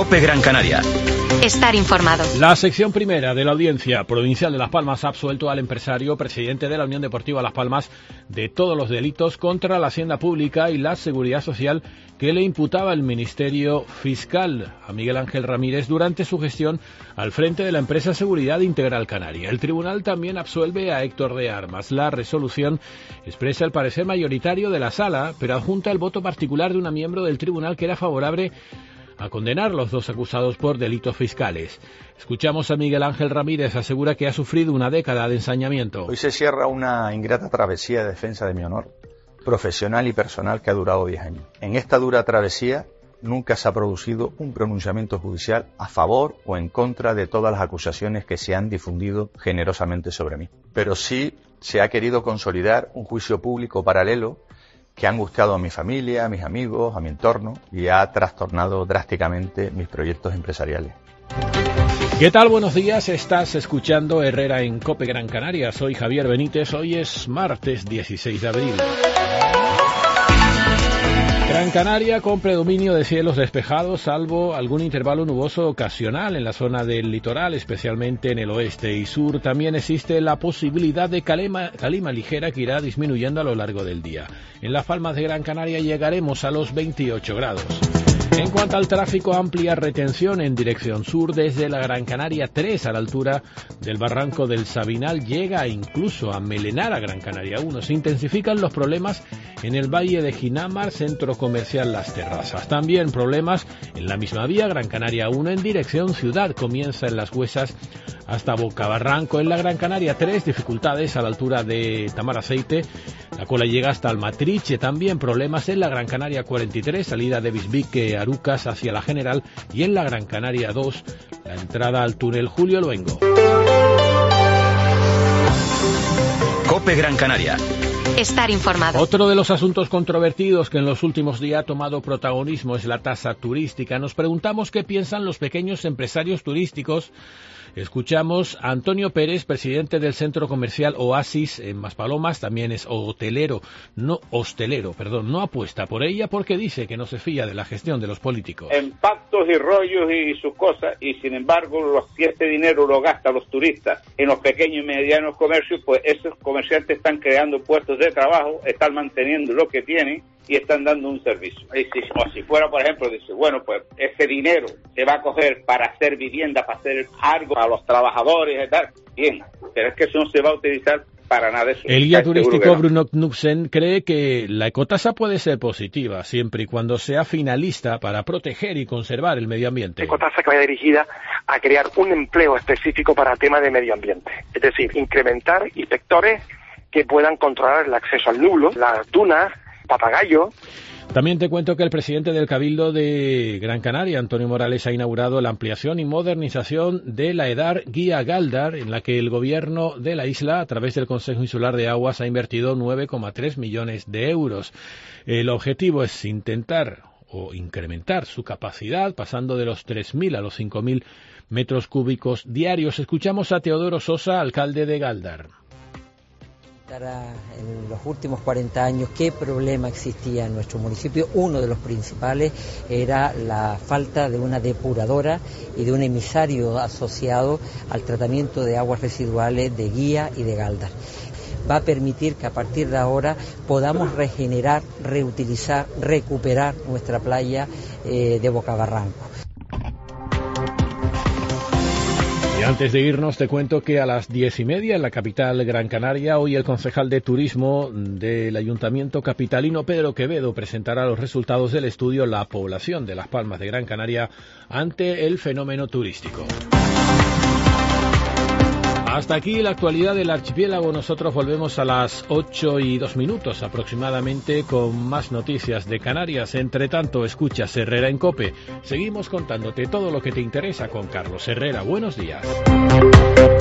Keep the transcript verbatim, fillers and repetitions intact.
COPE Gran Canaria. Estar informado. La sección primera de la Audiencia Provincial de Las Palmas ha absuelto al empresario presidente de la Unión Deportiva Las Palmas de todos los delitos contra la hacienda pública y la seguridad social que le imputaba el Ministerio Fiscal a Miguel Ángel Ramírez durante su gestión al frente de la empresa Seguridad Integral Canaria. El tribunal también absuelve a Héctor de Armas. La resolución expresa el parecer mayoritario de la sala, pero adjunta el voto particular de una miembro del tribunal que era favorable a condenar a los dos acusados por delitos fiscales. Escuchamos a Miguel Ángel Ramírez, asegura que ha sufrido una década de ensañamiento. Hoy se cierra una ingrata travesía de defensa de mi honor, profesional y personal, que ha durado diez años. En esta dura travesía nunca se ha producido un pronunciamiento judicial a favor o en contra de todas las acusaciones que se han difundido generosamente sobre mí. Pero sí se ha querido consolidar un juicio público paralelo que ha angustiado a mi familia, a mis amigos, a mi entorno y ha trastornado drásticamente mis proyectos empresariales. ¿Qué tal? Buenos días, estás escuchando Herrera en COPE Gran Canaria. Soy Javier Benítez, hoy es martes dieciséis de abril. Gran Canaria con predominio de cielos despejados, salvo algún intervalo nuboso ocasional en la zona del litoral, especialmente en el oeste y sur. También existe la posibilidad de calima, calima ligera que irá disminuyendo a lo largo del día. En Las Palmas de Gran Canaria llegaremos a los veintiocho grados. En cuanto al tráfico, amplia retención en dirección sur desde la Gran Canaria tres a la altura del barranco del Sabinal, llega incluso a Melenar a Gran Canaria uno. Se intensifican los problemas en el Valle de Ginamar, centro comercial Las Terrazas. También problemas en la misma vía Gran Canaria uno en dirección ciudad, comienza en Las Huesas hasta Bocabarranco. En la Gran Canaria tres, dificultades a la altura de Tamaraceite, la cola llega hasta Almatriche. También problemas en la Gran Canaria cuarenta y tres, salida de Bisbique Arucas hacia la General, y en la Gran Canaria dos, la entrada al túnel Julio Luengo. COPE Gran Canaria. Estar informado. Otro de los asuntos controvertidos que en los últimos días ha tomado protagonismo es la tasa turística. Nos preguntamos qué piensan los pequeños empresarios turísticos. Escuchamos a Antonio Pérez, presidente del centro comercial Oasis en Maspalomas, también es hotelero, no hostelero, perdón, no apuesta por ella porque dice que no se fía de la gestión de los políticos. En pactos y rollos y sus cosas, y sin embargo, los, si este dinero lo gastan los turistas en los pequeños y medianos comercios, pues esos comerciantes están creando puestos de trabajo, están manteniendo lo que tienen y están dando un servicio. Y si, o si fuera, por ejemplo, dice, bueno, pues ese dinero se va a coger para hacer vivienda, para hacer algo a los trabajadores y tal, bien, pero es que eso no se va a utilizar para nada de eso. El guía turístico no. Bruno Knudsen cree que la ecotasa puede ser positiva siempre y cuando sea finalista para proteger y conservar el medio ambiente. Ecotasa que vaya dirigida a crear un empleo específico para temas de medio ambiente, es decir, incrementar inspectores que puedan controlar el acceso al nublo, las dunas, papagayo. También te cuento que el presidente del Cabildo de Gran Canaria, Antonio Morales, ha inaugurado la ampliación y modernización de la EDAR Guía Galdar, en la que el gobierno de la isla, a través del Consejo Insular de Aguas, ha invertido nueve coma tres millones de euros. El objetivo es intentar o incrementar su capacidad, pasando de los tres mil a los cinco mil metros cúbicos diarios. Escuchamos a Teodoro Sosa, alcalde de Galdar. En los últimos cuarenta años, ¿qué problema existía en nuestro municipio? Uno de los principales era la falta de una depuradora y de un emisario asociado al tratamiento de aguas residuales de Guía y de Galdar. Va a permitir que a partir de ahora podamos regenerar, reutilizar, recuperar nuestra playa eh, de Bocabarranco. Y antes de irnos te cuento que a las diez y media en la capital Gran Canaria, hoy el concejal de turismo del Ayuntamiento capitalino, Pedro Quevedo, presentará los resultados del estudio La población de Las Palmas de Gran Canaria ante el fenómeno turístico. Hasta aquí la actualidad del archipiélago. Nosotros volvemos a las ocho y dos minutos aproximadamente con más noticias de Canarias. Entre tanto, escuchas Herrera en COPE. Seguimos contándote todo lo que te interesa con Carlos Herrera. Buenos días.